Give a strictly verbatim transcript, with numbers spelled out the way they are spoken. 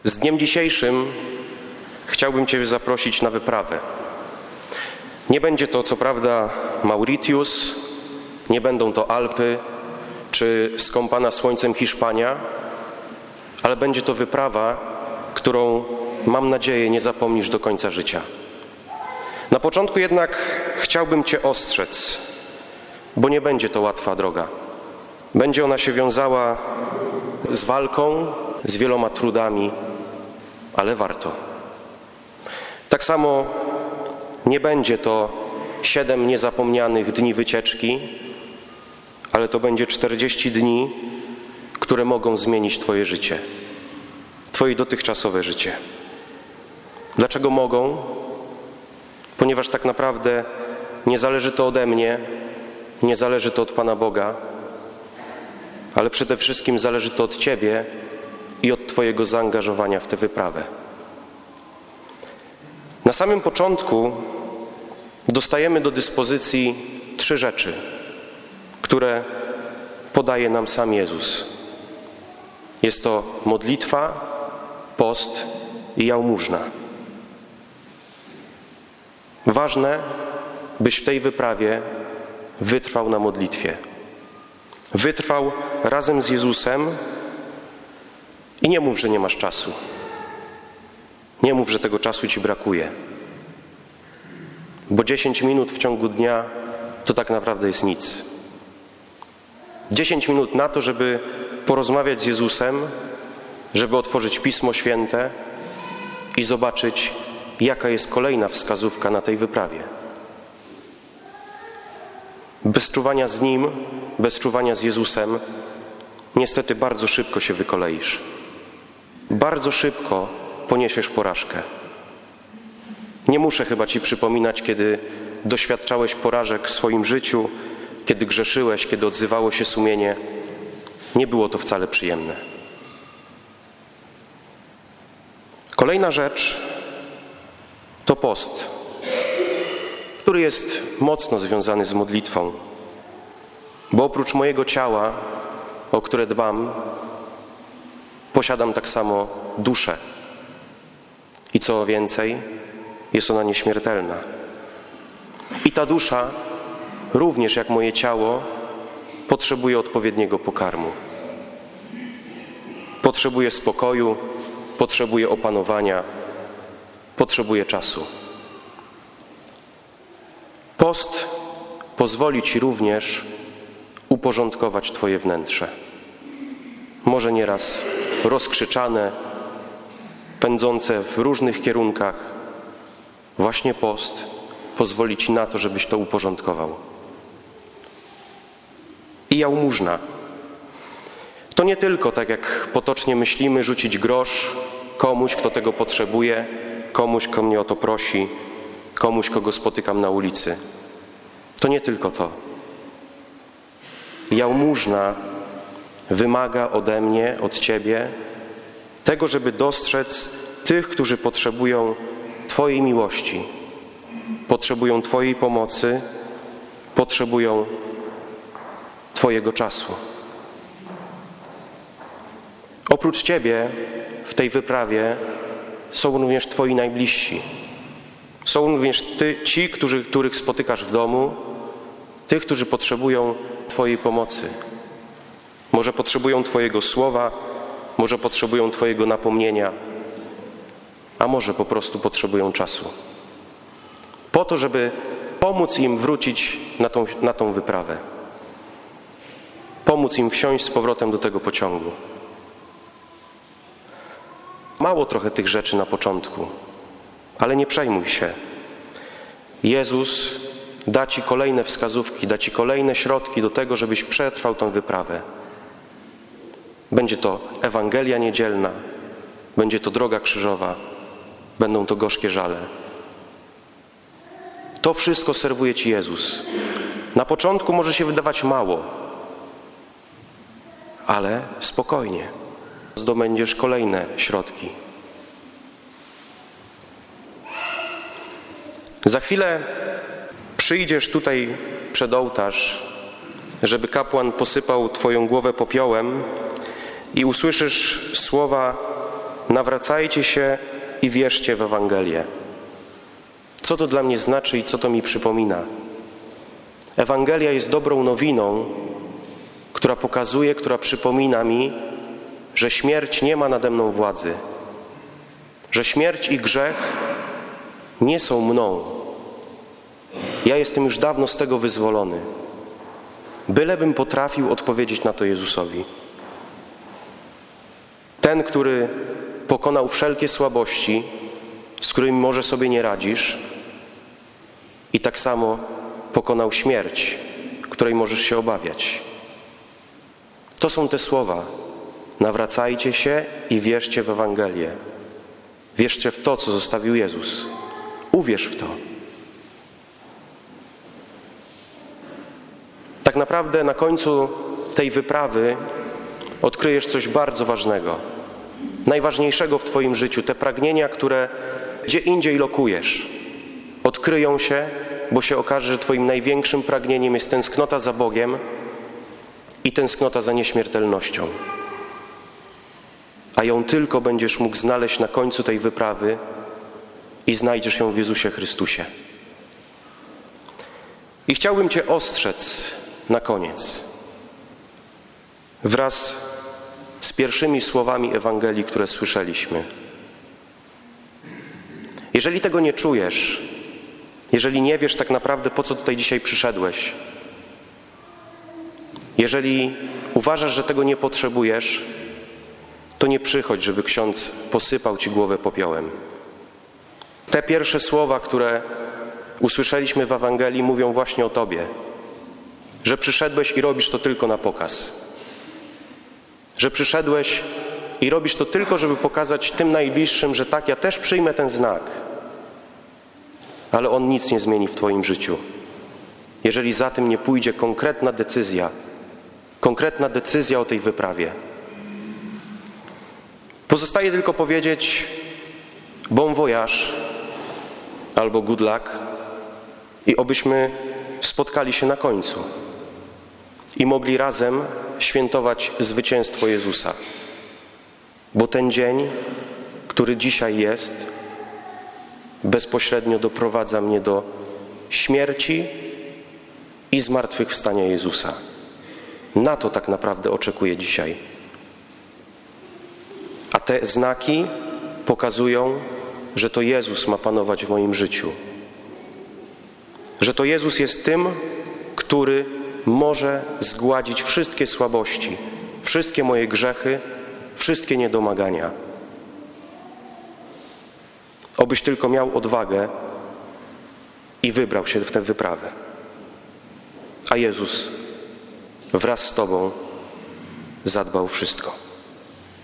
Z dniem dzisiejszym chciałbym Cię zaprosić na wyprawę. Nie będzie to co prawda Mauritius, nie będą to Alpy czy skąpana słońcem Hiszpania, ale będzie to wyprawa, którą mam nadzieję nie zapomnisz do końca życia. Na początku jednak chciałbym Cię ostrzec, bo nie będzie to łatwa droga. Będzie ona się wiązała z walką, z wieloma trudami, ale warto. Tak samo nie będzie to siedem niezapomnianych dni wycieczki, ale to będzie czterdzieści dni, które mogą zmienić Twoje życie, Twoje dotychczasowe życie. Dlaczego mogą? Ponieważ tak naprawdę nie zależy to ode mnie, nie zależy to od Pana Boga, ale przede wszystkim zależy to od Ciebie i od Twojego zaangażowania w tę wyprawę. Na samym początku dostajemy do dyspozycji trzy rzeczy, które podaje nam sam Jezus. Jest to modlitwa, post i jałmużna. Ważne, byś w tej wyprawie wytrwał na modlitwie. Wytrwał razem z Jezusem i nie mów, że nie masz czasu. Nie mów, że tego czasu Ci brakuje. Bo dziesięć minut w ciągu dnia to tak naprawdę jest nic. dziesięć minut na to, żeby porozmawiać z Jezusem, żeby otworzyć Pismo Święte i zobaczyć, jaka jest kolejna wskazówka na tej wyprawie. Bez czuwania z Nim, bez czuwania z Jezusem, niestety bardzo szybko się wykoleisz. Bardzo szybko poniesiesz porażkę. Nie muszę chyba Ci przypominać, kiedy doświadczałeś porażek w swoim życiu, kiedy grzeszyłeś, kiedy odzywało się sumienie. Nie było to wcale przyjemne. Kolejna rzecz to post, który jest mocno związany z modlitwą, bo oprócz mojego ciała, o które dbam, posiadam tak samo duszę. I co więcej, jest ona nieśmiertelna. I ta dusza, również jak moje ciało, potrzebuje odpowiedniego pokarmu. Potrzebuje spokoju, potrzebuje opanowania, potrzebuje czasu. Post pozwoli Ci również uporządkować Twoje wnętrze. Może nieraz rozkrzyczane, pędzące w różnych kierunkach. Właśnie post pozwoli Ci na to, żebyś to uporządkował. I jałmużna. To nie tylko, tak jak potocznie myślimy, rzucić grosz komuś, kto tego potrzebuje, komuś, kto mnie o to prosi, komuś, kogo spotykam na ulicy. To nie tylko to. Jałmużna wymaga ode mnie, od Ciebie tego, żeby dostrzec tych, którzy potrzebują Twojej miłości, potrzebują Twojej pomocy, potrzebują Twojego czasu. Oprócz Ciebie w tej wyprawie są również Twoi najbliżsi. Są również ty, ci, którzy, których spotykasz w domu, tych, którzy potrzebują Twojej pomocy. Może potrzebują Twojego słowa, może potrzebują Twojego napomnienia, a może po prostu potrzebują czasu. Po to, żeby pomóc im wrócić na tą, na tą wyprawę. Pomóc im wsiąść z powrotem do tego pociągu. Mało trochę tych rzeczy na początku, ale nie przejmuj się. Jezus da Ci kolejne wskazówki, da Ci kolejne środki do tego, żebyś przetrwał tę wyprawę. Będzie to Ewangelia niedzielna, będzie to droga krzyżowa, będą to gorzkie żale. To wszystko serwuje Ci Jezus. Na początku może się wydawać mało, ale spokojnie. Zdobędziesz kolejne środki. Za chwilę przyjdziesz tutaj przed ołtarz, żeby kapłan posypał Twoją głowę popiołem i usłyszysz słowa nawracajcie się i wierzcie w Ewangelię. Co to dla mnie znaczy i co to mi przypomina? Ewangelia jest dobrą nowiną, która pokazuje, która przypomina mi, że śmierć nie ma nade mną władzy, że śmierć i grzech nie są mną. Ja jestem już dawno z tego wyzwolony. Bylebym potrafił odpowiedzieć na to Jezusowi. Ten, który pokonał wszelkie słabości, z którymi może sobie nie radzisz, i tak samo pokonał śmierć, której możesz się obawiać. To są te słowa. Nawracajcie się i wierzcie w Ewangelię. Wierzcie w to, co zostawił Jezus. Uwierz w to. Tak naprawdę na końcu tej wyprawy odkryjesz coś bardzo ważnego. Najważniejszego w twoim życiu. Te pragnienia, które gdzie indziej lokujesz, odkryją się, bo się okaże, że twoim największym pragnieniem jest tęsknota za Bogiem i tęsknota za nieśmiertelnością. A ją tylko będziesz mógł znaleźć na końcu tej wyprawy i znajdziesz ją w Jezusie Chrystusie. I chciałbym cię ostrzec na koniec wraz z pierwszymi słowami Ewangelii, które słyszeliśmy. Jeżeli tego nie czujesz, jeżeli nie wiesz tak naprawdę, po co tutaj dzisiaj przyszedłeś, jeżeli uważasz, że tego nie potrzebujesz, to nie przychodź, żeby ksiądz posypał ci głowę popiołem. Te pierwsze słowa, które usłyszeliśmy w Ewangelii, mówią właśnie o tobie, że przyszedłeś i robisz to tylko na pokaz. Że przyszedłeś i robisz to tylko, żeby pokazać tym najbliższym, że tak, ja też przyjmę ten znak, ale on nic nie zmieni w twoim życiu. Jeżeli za tym nie pójdzie konkretna decyzja, konkretna decyzja o tej wyprawie. Pozostaje tylko powiedzieć bon voyage albo good luck i obyśmy spotkali się na końcu i mogli razem świętować zwycięstwo Jezusa. Bo ten dzień, który dzisiaj jest, bezpośrednio doprowadza mnie do śmierci i zmartwychwstania Jezusa. Na to tak naprawdę oczekuję dzisiaj. A te znaki pokazują, że to Jezus ma panować w moim życiu. Że to Jezus jest tym, który może zgładzić wszystkie słabości, wszystkie moje grzechy, wszystkie niedomagania. Obyś tylko miał odwagę i wybrał się w tę wyprawę. A Jezus wraz z tobą zadbał wszystko.